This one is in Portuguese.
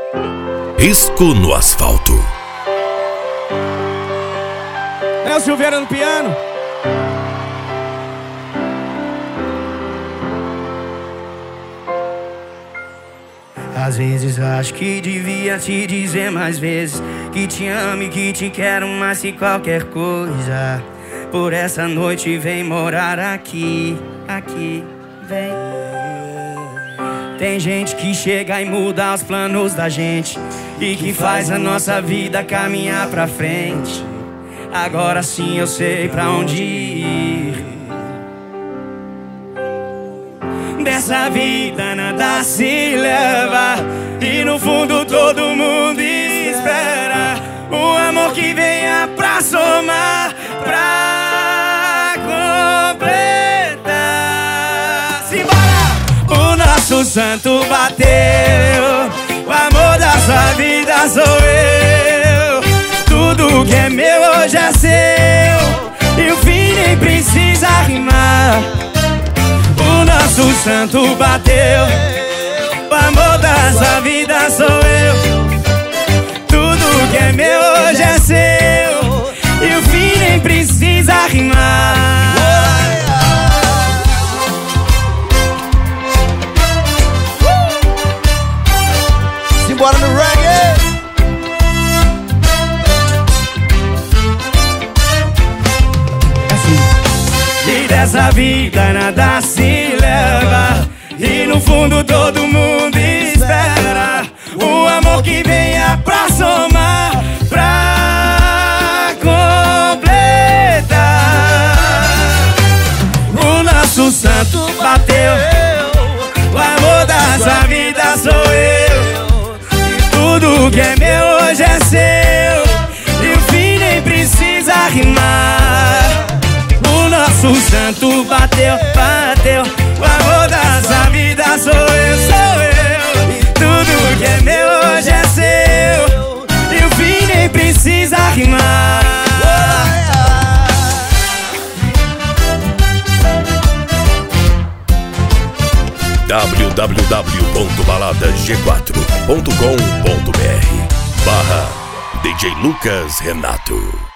Risco no asfalto. É o Silveira no piano. Às vezes acho que devia te dizer mais vezes que te amo e que te quero mais que qualquer coisa. Por essa noite vem morar aqui, vem. Tem gente que chega e muda os planos da gente e que faz a nossa vida caminhar pra frente. Agora sim eu sei pra onde ir. Dessa vida nada se leva e no fundo todo mundo espera o amor que venha pra somar, pra completar. Simbora! O nosso santo bateu, o amor da sua vida sou eu. Tudo que é meu hoje é seu e o fim nem precisa rimar. O nosso santo bateu, o amor da sua vida sou eu. Tudo que é meu hoje é seu e o fim nem precisa rimar. Simbora no reggae. E dessa vida nada se leva e no fundo todo mundo espera o amor que venha pra somar, pra completar. O nosso santo bateu, o amor da sua vida sou eu. Tudo que é meu hoje é seu e o fim nem precisa rimar. O nosso santo bateu, bateu, o amor da sua vida sou eu, sou eu. Tudo que é meu hoje é seu e o fim nem precisa rimar. www.baladasg4.com.br/DJ Lucas Renato.